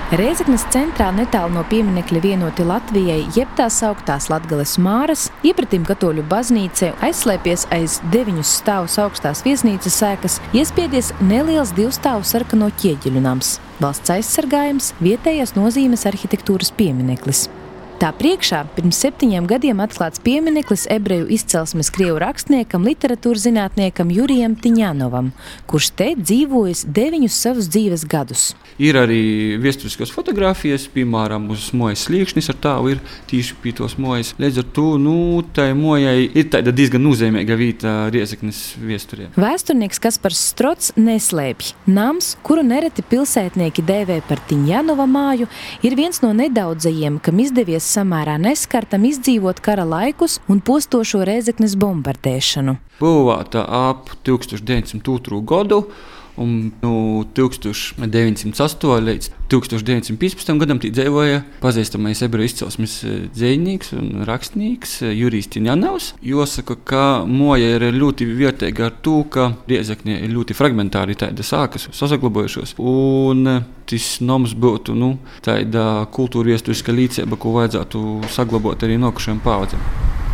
Rēzeknes centrā netālu no pieminekļa Vienoti Latvijai, jeb tās sauktās Latgales Māras, iepratim Katoļu baznīcai, aizslēpies aiz 9 stāvus augstās viesnīcas ēkas, iespiedies neliels 2 stāvu sarkano ķieģeļu nams. Valsts aizsargājums, vietējās nozīmes arhitektūras piemineklis. Tā priekšā pirms 7 gadiem atklāts piemineklis ebreju izcelsmes krievu rakstniekam, literatūras zinātniekam Jurijam Tiņanovam, kurš te dzīvojis 9 savus dzīves gadus. Ir arī vēsturiskās fotogrāfijas, piemēram, uz mojas sliekšnis ar tāvu ir tīši pie tos mojas. Līdz ar to, tai mojai ir tāda diezgan nozīmīga vieta Rēzeknes vēsturē. Vēsturnieks Kaspars Strots neslēpj. Nams, kuru nereti pilsētnieki dēvē par Tiņanova māju, ir viens no nedaudzajiem, kam izdevies samērā neskartam izdzīvot kara laikus un postošo Rēzeknes bombardēšanu. Būvēta ap 1902. gadu un no 1908. līdz 1915. gadam tī dzīvoja pazīstamais ebreju izcelsmes dzejnieks un rakstnieks Jurijs Tiņanovs. Jāsaka, ka moja ir ļoti vērtīga ar to, ka Rēzekne ir ļoti fragmentāri tādas ēkas sasaglabojušos. Un tas noms būtu tāda kultūra vēsturiska līdzība, ko vajadzētu saglabāt arī nākošajām paudzēm.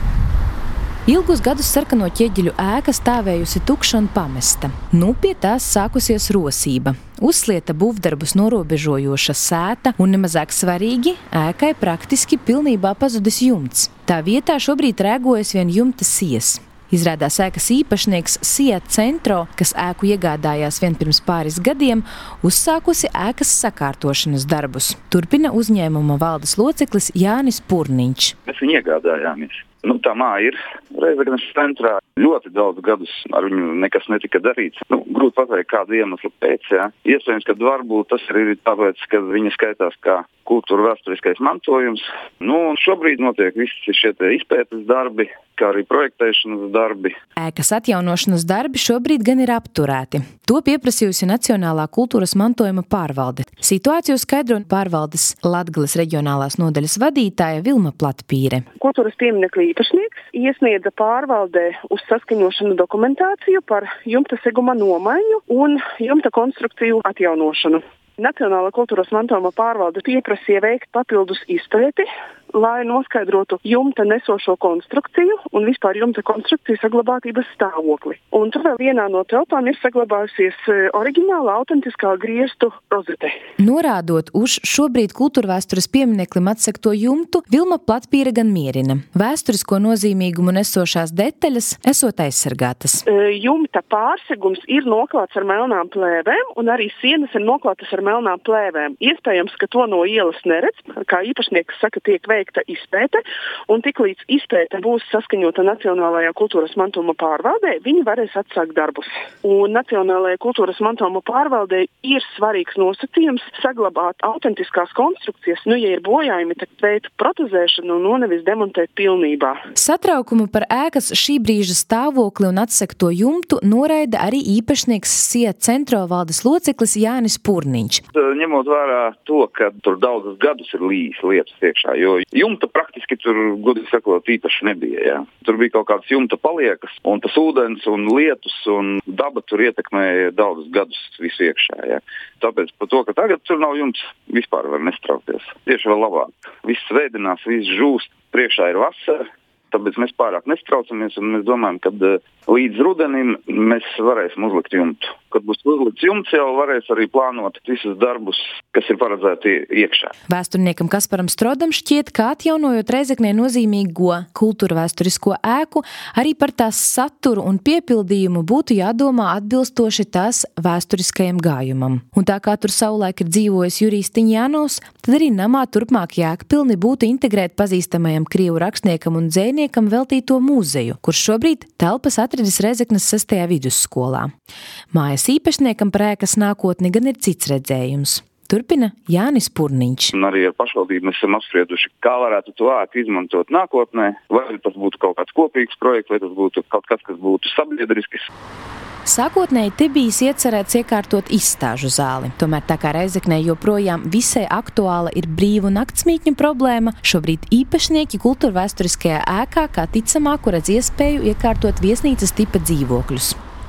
Ilgus gadus sarkano ķieģeļu ēka stāvējusi tukša un pamesta. Pie tās sākusies rosība. Uzslieta būvdarbus norobežojoša sēta un nemazāk svarīgi, ēkai praktiski pilnībā pazudis jumts. Tā vietā šobrīd rēgojas vien jumta sies. Izrādās ēkas īpašnieks Sija Centro, kas ēku iegādājās vien pirms pāris gadiem, uzsākusi ēkas sakārtošanas darbus. Turpina uzņēmuma valdes loceklis Jānis Purniņš. Mēs viņu iegādājāmies. Tā māja ir Rēzeknes centrā. Ļoti daudz gadus ar viņu nekas netika darīts. Grūti pateikt, kādu iemeslu pēc. Iespējams, ka varbūt tas ir tāpēc, ka viņa skaitās kā kultūra vēsturiskais mantojums. Šobrīd notiek visi šie izpētes darbi, kā arī projektēšanas darbi. Ēkas atjaunošanas darbi šobrīd gan ir apturēti. To pieprasījusi Nacionālā kultūras mantojuma pārvalde. Situāciju skaidro pārvaldes Latgales reģionālās nodaļas vadītāja Vilma Platpīre. Kultūras pieminekļa īpašnieks iesniedza pārvaldē uz saskaņošanu dokumentāciju par jumta seguma nomaiņu un jumta konstrukciju atjaunošanu. Nacionālā kultūras mantojuma pārvalde pieprasīja veikt papildus izpēti, lai noskaidrotu jumta nesošo konstrukciju un vispār jumta konstrukciju saglabātības stāvokli. Un tur vēl vienā no telpām ir saglabājusies oriģināla autentiskā grieztu rozete. Norādot uz šobrīd kultūrvēstures piemineklim atsekto jumtu, Vilma Platpīre gan mierina. Vēsturisko nozīmīgumu nesošās detaļas esot aizsargātas. Jumta pārsegums ir noklāts ar melnām plēvēm un arī sienas ir noklātas ar melnām plēvēm. Iespējams, ka to no ielas neredz, kā īpašnieks saka, tiek veikta izpēte, un tiklīdz izpēte būs saskaņota Nacionālajā kultūras mantojuma pārvaldē, viņi varēs atsākt darbus. Un Nacionālajā kultūras mantojuma pārvaldē ir svarīgs nosacījums saglabāt autentiskās konstrukcijas, ja ir bojājumi, tad veikt protezēšanu un nevis demontēt pilnībā. Satraukumu par ēkas šī brīža stāvokli un atsekto jumtu noraida arī īpašnieks Sija Centro valdes loceklis Jānis Purniņš. Ņemot vērā to, ka tur daudzus gadus ir līs lietas iekšā, jo jumta praktiski tur, gudīgi sakot, īpaši nebija. Tur bija kaut kāds jumta paliekas, un tas ūdens un lietus un daba tur ietekmēja daudzus gadus visu iekšā. Tāpēc par to, ka tagad tur nav jumts, vispār var nestraukties. Tieši vēl labāk. Viss veidinās, viss žūst, priekšā ir vasara. Tāpēc mēs pārāk nestraucamies un mēs domājam, ka līdz rudenim mēs varēsim uzlikt jumtu. Kad būs uzlikts jumts, jau varēs arī plānot visus darbus, kas ir paredzēti iekšā. Vēsturniekam Kasparam Strodam šķiet, ka atjaunojot Rēzeknē nozīmīgo kultūrvēsturisko ēku, arī par tās saturu un piepildījumu būtu jādomā atbilstoši tās vēsturiskajam gājumam. Un tā kā tur savulaik ir dzīvojis Jurijs Tiņanovs, tad arī namā turpmāk jēgpilni būtu integrēt pazīstamajam krievu rakstniekam un dzejniekam veltīto mūzeju, kurš šobrīd telpas atradis Rēzeknes 6. vidusskolā. Mājas īpašniekam par ēkas nākotni gan ir cits redzējums. Turpina Jānis Purniņš. Un arī ar pašvaldību mēs esam apsprieduši, kā varētu to ēku izmantot nākotnē, vai tas būtu kaut kāds kopīgs projekts, vai tas būtu kaut kas būtu sabiedrisks. Sākotnēji te bijis iecerēts iekārtot izstāžu zāli. Tomēr tā kā Rēzeknē joprojām visai aktuāla ir brīvu naktsmītņu problēma, šobrīd īpašnieki kultūrvēsturiskajā ēkā kā ticamāku redz iespēju iekārtot viesnīcas tipa dzīvokļus.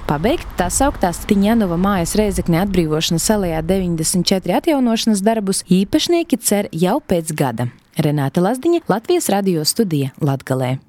Pabeigt tā sauktās Tiņanova mājas Rēzeknē atbrīvošanas alejā 94 atjaunošanas darbus īpašnieki cer jau pēc gada. Renāte Lazdiņa, Latvijas radio studija Latgalē.